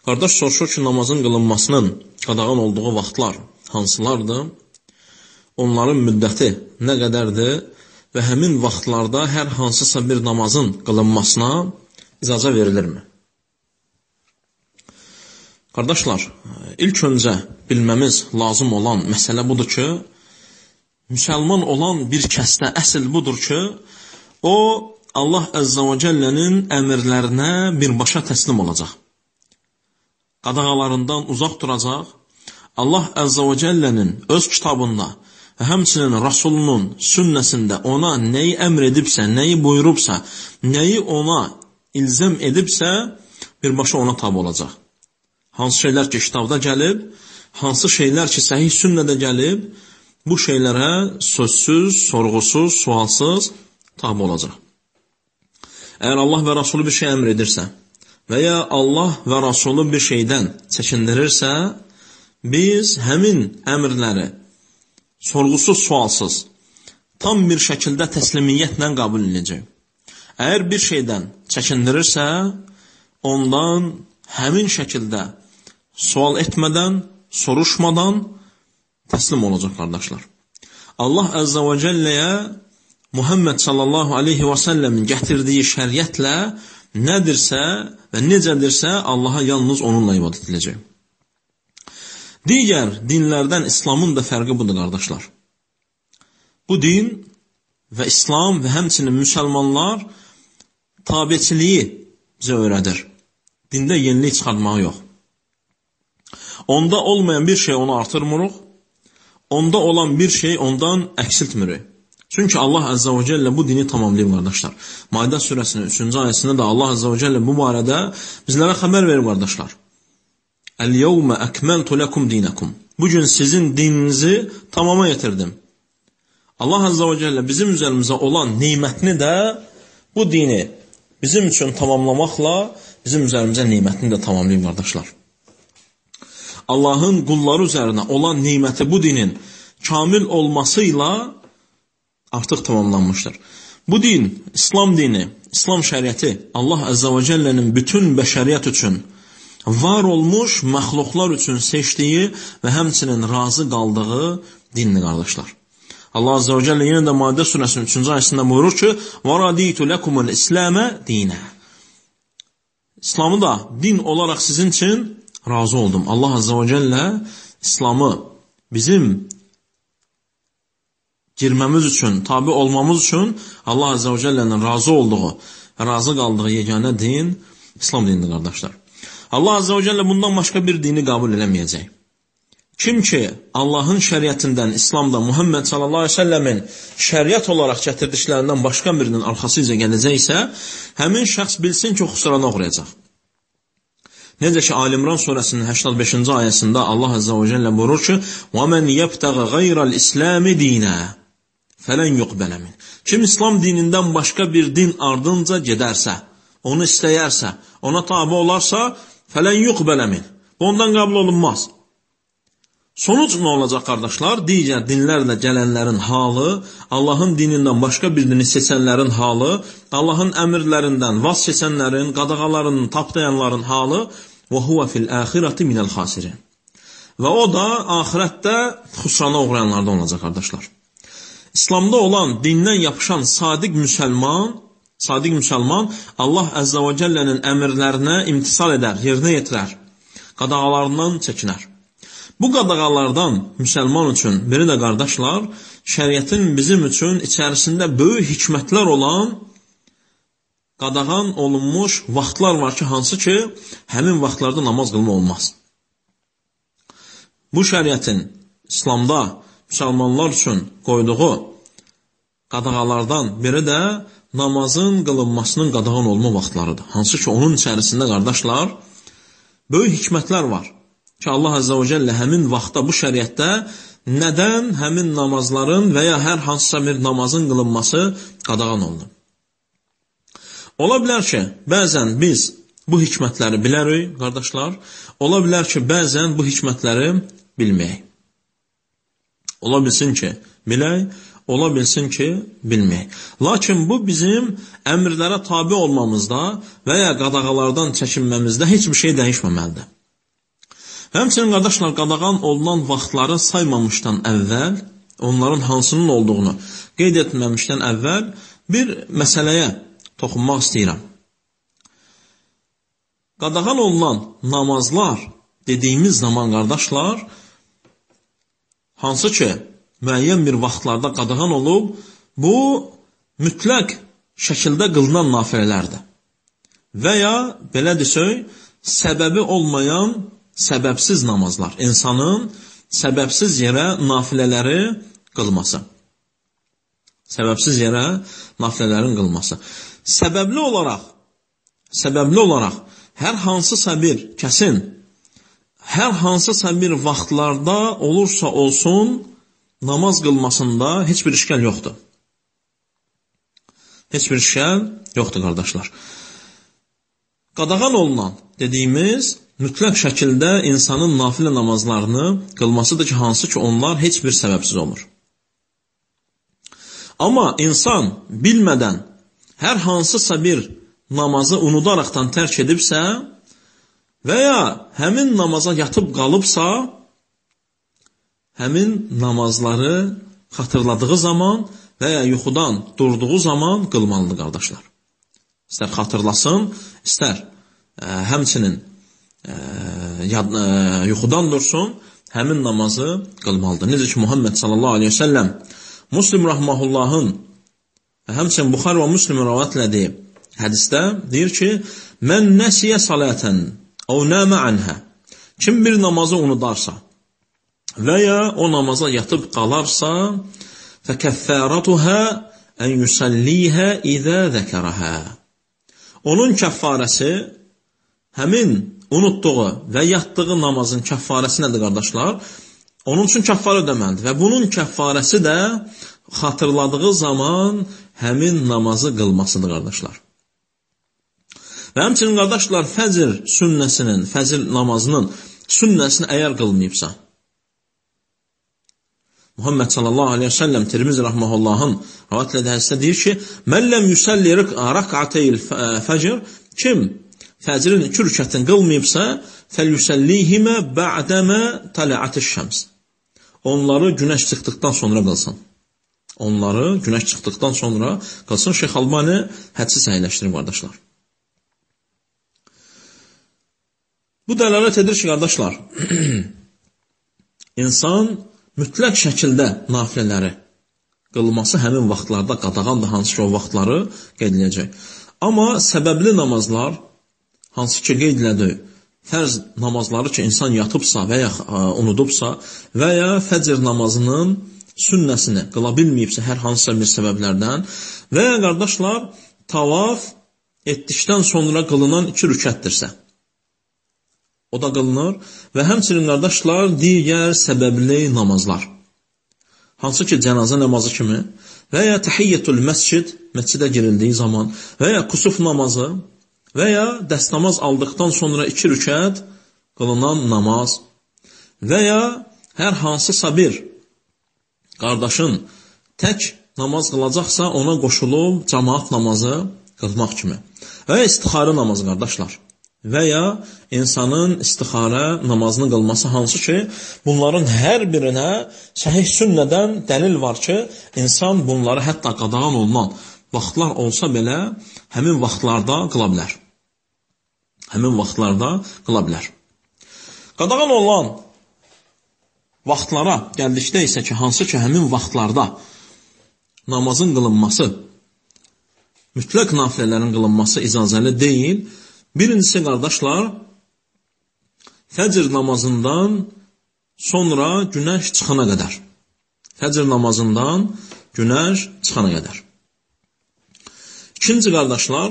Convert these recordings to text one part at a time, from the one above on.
Qardaş soruşur ki, namazın qılınmasının qadağan olduğu vaxtlar hansılardır? Onların müddəti nə qədərdir və həmin vaxtlarda hər hansısa bir namazın qılınmasına icazə verilirmi? Qardaşlar, ilk öncə bilməmiz lazım olan məsələ budur ki, müsəlman olan bir kəsdə əsl budur ki, o Allah Əzzə və Cəllənin əmrlərinə birbaşa təslim olacaq. Qadağalarından uzaq duracaq. Allah Əzzə və Cəllənin öz kitabında və həmçinin Rasulunun sünnəsində ona nəyi əmr edibsə, nəyi buyurubsa, nəyi ona ilzəm edibsə, birbaşa ona tabi olacaq. Hansı şeylər ki, kitabda gəlib, hansı şeylər ki, səhih sünnədə gəlib, bu şeylərə sözsüz, sorğusuz, sualsız tabi olacaq. Əgər Allah və Rasulü bir şey əmr edirsə və ya Allah və Rasulü bir şeydən çəkindirirsə, biz həmin əmrləri sorğusuz, sualsız, tam bir şəkildə təslimiyyətlə qəbul edəcək. Əgər bir şeydən çəkindirirsə, ondan həmin şəkildə sual etmədən, soruşmadan təslim olacaq, qardaşlar. Allah Əzzə və Cəlləyə Muhammed sallallahu aleyhi və səlləmin gətirdiyi şəriətlə nədirsə və necədirsə, Allaha yalnız onunla ibadət ediləcək. Digər dinlərdən İslamın da fərqi budur, qardaşlar. Bu din və İslam və həmçinin müsəlmanlar tabiçiliyi bizə öyrədir. Dində yenilik çıxartmağı yox. Onda olmayan bir şey onu artırmırıq, onda olan bir şey ondan əksiltmirik. Çünki Allah Əzzə və Cəllə bu dini tamamlayıb, qardaşlar. Maidə surəsinin 3-cü ayəsində də Allah Əzzə və Cəllə bu barədə bizlərə xəbər verir, qardaşlar. Əl-yevmə əkməltu ləkum dinəkum. Bugün sizin dininizi tamama yetirdim. Allah Əzzə və Cəllə bizim üzərimizə olan neymətini də bu dini bizim üçün tamamlamaqla bizim üzərimizə neymətini də tamamlayıb, qardaşlar. Allahın qulları üzərinə olan neyməti bu dinin kamil olmasıyla artıq tamamlanmışdır. Bu din, İslam dini, İslam şəriəti Allah Əzzə və Cəllənin bütün bəşəriyyət üçün var olmuş məxluqlar üçün seçdiyi və həmçinin razı qaldığı dindir, qardaşlar. Allah Azze ve Celle yine de Maide suresinin 3. ayetinde buyurur ki وَرَدِيتُ لَكُمُ الْإِسْلَامَ دِينَ İslam'ı da din olarak sizin için razı oldum. Allah Azze ve Celle İslam'ı bizim girmemiz için, tabi olmamız için Allah Azze ve Celle'nin razı olduğu ve razı kaldığı yegane din İslam dinidir, kardeşler. Allah Azze ve Celle bundan başka bir dini kabul edemeyecek. Kim ki Allah'ın şəriətindən, İslamda Muhammed sallallahu aleyhi ve sellemin şəriət olaraq gətirdiklərindən başqa birinin arxasıca gələcəksə, həmin şəxs bilsin ki, xüsrana uğrayacaq. Necə ki, Ali-İmran surəsinin 85-ci ayəsində Allah Azze ve Celle buyurur ki, وَمَنْ يَبْتَغَ غَيْرَ الْإِسْلَامِ دِينَا فَلَنْ يُقْبَلَ مِنْ Kim İslam dinindən başqa bir din ardınca gedərsə, onu istəyərsə, ona tabi olarsa, فَلَنْ يُقْبَلَ مِنْ Ondan qəbul olunmaz. Sonuç nə olacaq, qardaşlar? Digər dinlərlə gələnlərin halı, Allahın dinindən başqa bir dini seçənlərin halı, Allahın əmrlərindən vaz keçənlərin, qadağalarının tapdayanların halı وَهُوَ فِي الْآخِرَةِ مِنَ الْخَاسِرِينَ Və o da ahirətdə xüsrana uğrayanlardan olacaq, qardaşlar. İslamda olan dindən yapışan sadiq müsəlman Allah Əzzə və Cəllənin əmrlərinə imtisal edər, yerinə yetirər, qadağalarından çəkinər. Bu qadağalardan müsəlman üçün biri də, qardaşlar, şəriətin bizim üçün içərisində böyük hikmətlər olan qadağan olunmuş vaxtlar var ki, hansı ki, həmin vaxtlarda namaz qılma olmaz. Bu şəriətin İslamda müsəlmanlar üçün qoyduğu qadağalardan biri də namazın qılınmasının qadağan olma vaxtlarıdır. Hansı ki, onun içərisində, qardaşlar, böyük hikmətlər var. Ki Allah Azze ve Celle həmin vaxtda bu şəriətdə nədən həmin namazların və ya hər hansısa bir namazın qılınması qadağan oldu. Ola bilər ki, bəzən biz bu hikmətləri bilərik, qardaşlar. Ola bilər ki, bəzən bu hikmətləri bilməyək. Ola bilsin ki, bilək, ola bilsin ki, bilməyək. Lakin bu bizim əmrlərə tabi olmamızda və ya qadağalardan çəkinməmizdə heç bir şey dəyişməməlidir. Həmçinin, qardaşlar, qadağan olunan vaxtları saymamışdan əvvəl, onların hansının olduğunu qeyd etməmişdən əvvəl bir məsələyə toxunmaq istəyirəm. Qadağan olunan namazlar dediyimiz zaman, qardaşlar, hansı ki, müəyyən bir vaxtlarda qadağan olub, bu mütləq şəkildə qılınan nafilələrdir. Və ya, belə desək, səbəbi olmayan səbəbsiz namazlar, insanın səbəbsiz yerə nafilələri qılması. Səbəbsiz yerə nafilələrin qılması. Səbəbli olaraq, hər hansısa bir kəsin, hər hansısa bir vaxtlarda olursa olsun, namaz qılmasında heç bir işgal yoxdur. Heç bir işgal yoxdur, qardaşlar. Qadağan olunan dediyimiz mütləq şəkildə insanın nafilə namazlarını qılmasıdır ki, hansı ki onlar heç bir səbəbsiz olur. Amma insan bilmədən hər hansısa bir namazı unudaraqdan tərk edibsə və ya həmin namaza yatıb qalıbsa, həmin namazları xatırladığı zaman və ya yuxudan durduğu zaman qılmalıdır, qardaşlar. İstər xatırlasın, istər həmçinin yuxudan dursun, həmin namazı qılmalıdır. Necə ki, Muhammed sallallahu aleyhi ve sellem Müslim rahmahullahın həmçinin Buxar və Müslimin rəvat elədiyi hədisdə deyir ki, mən nəsiyə salətən əv nəmə anhə, kim bir namazı unudarsa və ya o namaza yatıb qalarsa, fəkəffəratuhə ən yüsəllihə izə zəkərəhə, onun kəffarəsi həmin unutduğu və yatdığı namazın kəffarəsi nədir, qardaşlar? Onun üçün kəffarə ödəməlidir və bunun kəffarəsi də xatırladığı zaman həmin namazı qılmasıdır, qardaşlar. Və həmçinin, qardaşlar, fəcr namazının sünnəsini əgər qılmayıbsa, Muhammed sallallahu aleyhi ve sellem Tirmizi rahmahullahın rəvat elədiyi hədisdə deyir ki, mən ləm yüsəlli rək'ateyl fəcr, kim fəcrin 2 rükətini qılmayıbsa, fəlyüsəllihimə bə'dəmə tələ'atiş şəms. Onları günəş çıxdıqdan sonra qılsın. Onları günəş çıxdıqdan sonra qılsın. Şeyx Albani hədisi səhihləşdirir, qardaşlar. Bu dəlalət edir ki, qardaşlar, insan mütləq şəkildə nafilələri qılması həmin vaxtlarda qadağandır, hansı ki, o vaxtları qeyd edəcək. Amma səbəbli namazlar, hansı ki, qeyd edilir, fərz namazları ki, insan yatıbsa və ya unudubsa və ya fəcr namazının sünnəsini qıla bilməyibsə hər hansısa bir səbəblərdən və ya, qardaşlar, tavaf etdikdən sonra qılınan 2 rükətdirsə, o da qılınır və həmçinin, qardaşlar, digər səbəbli namazlar, hansı ki, cənazə namazı kimi və ya təhiyyətul məscid, məscidə girildiyi zaman və ya kusuf namazı və ya dəstəmaz aldıqdan sonra 2 rükət qılınan namaz və ya hər hansısa bir qardaşın tək namaz qılacaqsa ona qoşulub cəmaat namazı qılmaq kimi və ya istixarə namazı, qardaşlar, və ya insanın istixarə namazını qılması, hansı ki, bunların hər birinə səhih sünnədən dəlil var ki, insan bunları hətta qadağan olunan vaxtlar olsa belə həmin vaxtlarda qıla bilər. Həmin vaxtlarda qıla bilər. Qadağan olan vaxtlara gəldikdə isə ki, hansı ki, həmin vaxtlarda namazın qılınması, mütləq nafilələrin qılınması icazəli deyil. Birincisi, qardaşlar, fəcr namazından sonra günəş çıxana qədər. Fəcr namazından günəş çıxana qədər. İkinci, qardaşlar,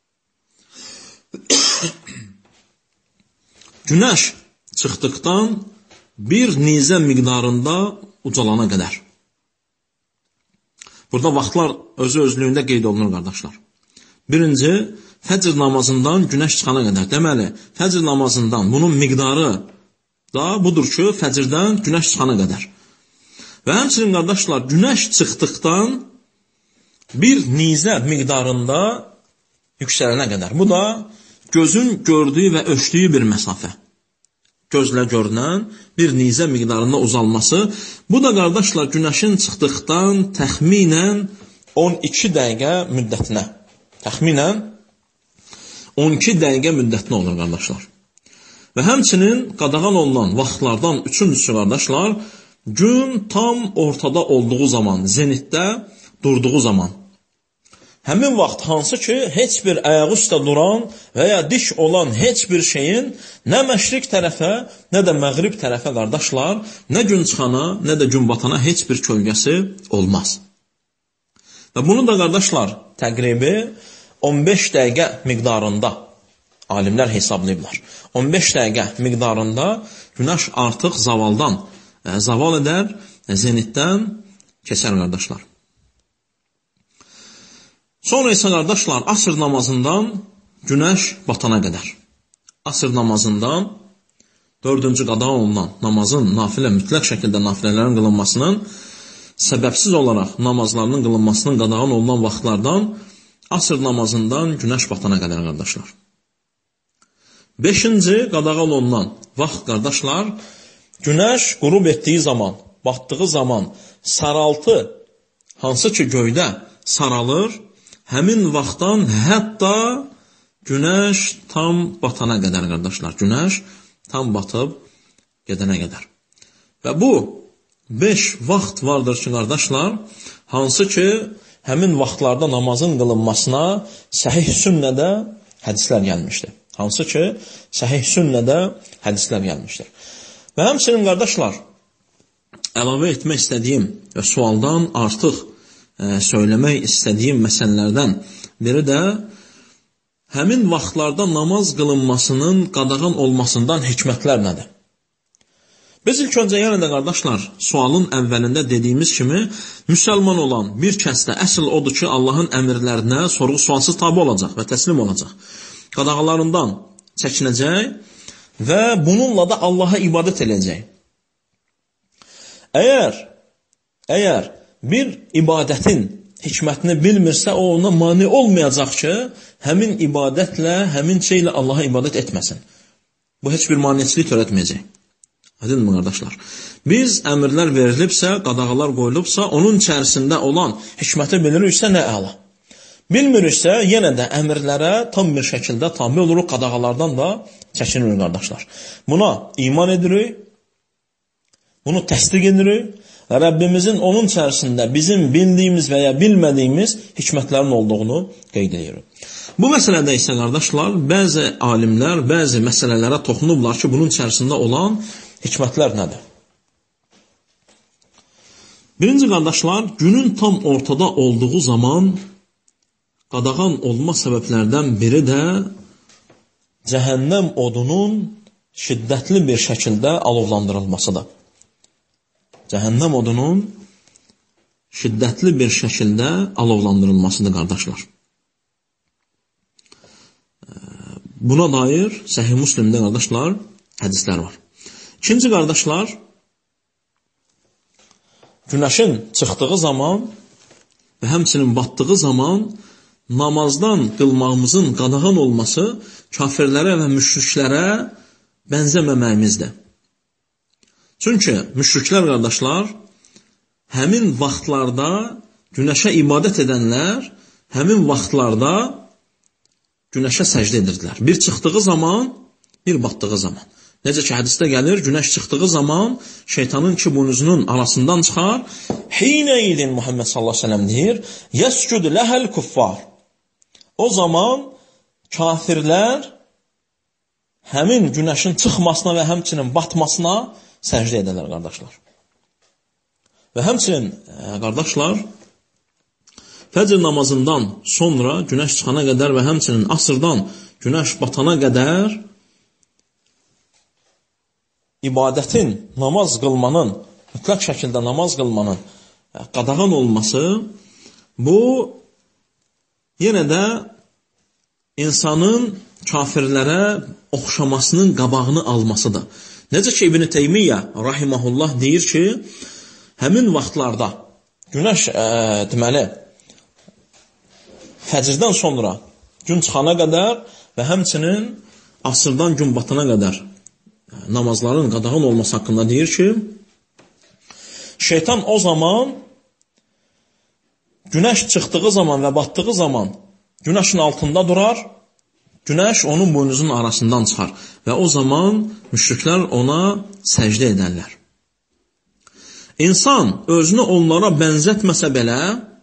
günəş çıxdıqdan bir nizə miqdarında ucalana qədər. Burada vaxtlar özü-özlüyündə qeyd olunur, qardaşlar. Birinci, fəcr namazından günəş çıxana qədər. Deməli, fəcr namazından bunun miqdarı da budur ki, fəcrdən günəş çıxana qədər. Və həmçinin qardaşlar, günəş çıxdıqdan bir nizə miqdarında yüksələnə qədər. Bu da gözün gördüyü və ölçdüyü bir məsafə. Gözlə görünən bir nizə miqdarında uzalması. Bu da qardaşlar, günəşin çıxdıqdan təxminən 12 dəqiqə müddətinə. Təxminən 12 dəqiqə müddətinə olur qardaşlar. Və həmçinin qadağan olunan vaxtlardan üçüncüsü qardaşlar, gün tam ortada olduğu zaman, zenitdə durduğu zaman. Həmin vaxt hansı ki, heç bir ayağı üstə duran və ya dik olan heç bir şeyin nə məşriq tərəfə, nə də məğrib tərəfə qardaşlar, nə gün çıxana, nə də gün batana heç bir kölgəsi olmaz. Və bunu da qardaşlar, təqribi 15 dəqiqə miqdarında alimlər hesablayıblar. 15 dəqiqə miqdarında günəş artıq zaval edər, zenitdən keçər qardaşlar. Sonra isə qardaşlar, asr namazından günəş batana qədər. Asr namazından 4-cü qadağan olunan namazın mütləq şəkildə nafilələrin qılınmasının, səbəbsiz olaraq namazlarının qılınmasının qadağan olunan vaxtlardan asr namazından günəş batana qədər qardaşlar. 5-ci qadağan olunan vaxt qardaşlar, günəş qürub etdiyi zaman, batdığı zaman saraltı hansı ki göydə saralır, həmin vaxtdan hətta günəş tam batana qədər qardaşlar. Günəş tam batıb gedənə qədər. Və bu 5 vaxt vardır ki qardaşlar, hansı ki həmin vaxtlarda namazın qılınmasına səhih sünnədə hədislər gəlmişdir. Hansı ki səhih sünnədə hədislər gəlmişdir. Və həmçinin qardaşlar, əlavə etmək istədiyim və sualdan artıq söyləmək istədiyim məsələlərdən biri də həmin vaxtlarda namaz qılınmasının qadağan olmasından hikmətlər nədir? Biz ilk öncə yenə də qardaşlar, sualın əvvəlində dediyimiz kimi, müsəlman olan bir kəsdə əsl odur ki, Allahın əmrlərinə sorğu-sualsız tabi olacaq və təslim olacaq. Qadağalarından çəkinəcək və bununla da Allaha ibadət edəcək. Əgər bir ibadətin hikmətini bilmirsə, o ona mane olmayacaq ki, həmin ibadətlə, həmin şeylə Allaha ibadət etməsin. Bu heç bir maneçilik törətməyəcək. Aydınmı qardaşlar? Biz əmrlər verilibsə, qadağalar qoyulubsa, onun içərisində olan hikməti biliriksə, nə əla. Bilmiriksə, yenə də əmrlərə tam bir şəkildə tabi oluruq, qadağalardan da çəkinirik qardaşlar. Buna iman edirik, bunu təsdiq edirik və Rəbbimizin onun içərisində bizim bildiyimiz və ya bilmədiyimiz hikmətlərin olduğunu qeyd edirik. Bu məsələdə isə qardaşlar, bəzi alimlər, bəzi məsələlərə toxunublar ki, bunun içərisində olan hikmətlər nədir? Birinci qardaşlar, günün tam ortada olduğu zaman qadağan olma səbəblərdən biri də cəhənnəm odunun şiddətli bir şəkildə alovlandırılmasıdır. Cəhənnəm odunun şiddətli bir şəkildə alovlandırılmasıdır qardaşlar. Buna dair Səhih Müslimdə qardaşlar hədislər var. İkinci qardaşlar, günəşin çıxdığı zaman və həmçinin batdığı zaman namazdan qılmağımızın qadağan olması kafirlərə və müşriklərə bənzəməməyimizdir. Çünki müşriklər qardaşlar, həmin vaxtlarda günəşə ibadət edənlər, həmin vaxtlarda günəşə səcdə edirdilər. Bir çıxdığı zaman, bir batdığı zaman. Necə ki, hədisdə gəlir, günəş çıxdığı zaman şeytanın iki buynuzunun arasından çıxar. Hinə idin Muhammed sallallahu aleyhi ve sellem deyir, yəscud ləhəl kuffar. O zaman kafirlər həmin günəşin çıxmasına və həmçinin batmasına səcdə edələr, qardaşlar. Və həmçinin, qardaşlar, fəcr namazından sonra günəş çıxana qədər və həmçinin asrdan günəş batana qədər ibadətin, namaz qılmanın, mütləq şəkildə namaz qılmanın qadağan olması, bu yenə də insanın kafirlərə oxşamasının qabağını almasıdır. Necə ki, İbn-i Teymiyyə rahiməhullah deyir ki, həmin vaxtlarda günəş deməli fəcrdən sonra gün çıxana qədər və həmçinin asırdan gün batana qədər namazların qadağan olması haqqında deyir ki, şeytan o zaman günəş çıxdığı zaman və batdığı zaman günəşin altında durar, günəş onun boynuzunun arasından çıxar və o zaman müşriklər ona səcdə edərlər. İnsan özünü onlara bənzətməsə belə,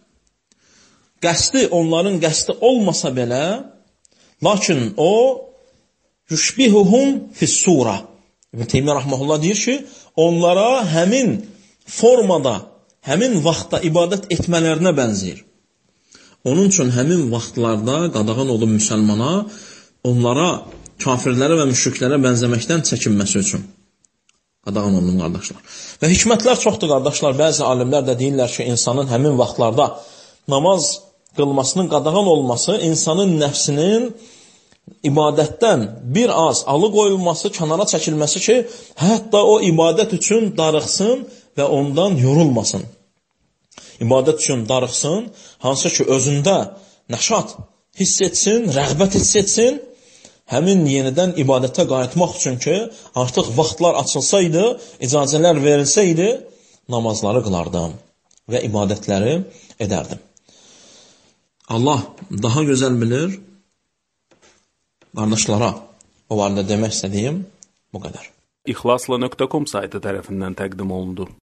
onların qəsdi olmasa belə, lakin o yüşbihuhum fis-sura. İbn Teymiyyə rahmehullah deyir ki, onlara həmin formada, həmin vaxtda ibadət etmələrinə bənzəyir. Onun üçün həmin vaxtlarda qadağan olub müsəlmana onlara, kafirlərə və müşriklərə bənzəməkdən çəkinməsi üçün qadağan olunur, qardaşlar. Və hikmətlər çoxdur, qardaşlar. Bəzi alimlər də deyirlər ki, insanın həmin vaxtlarda namaz qılmasının qadağan olması, insanın nəfsinin ibadətdən bir az alıqoyulması, kənara çəkilməsi ki, hətta o ibadət üçün darıxsın və ondan yorulmasın. İbadət üçün darıxsın, hansı ki, özündə nəşat hiss etsin, rəğbət hiss etsin, həmin yenidən ibadətə qayıtmaq üçün ki, artıq vaxtlar açılsaydı, icazələr verilsəydi, namazları qılardım və ibadətləri edərdim. Allah daha gözəl bilir, qardaşlara o vardı demək istədiyim bu qədər. İxlasla.com saytı tərəfindən təqdim olundu.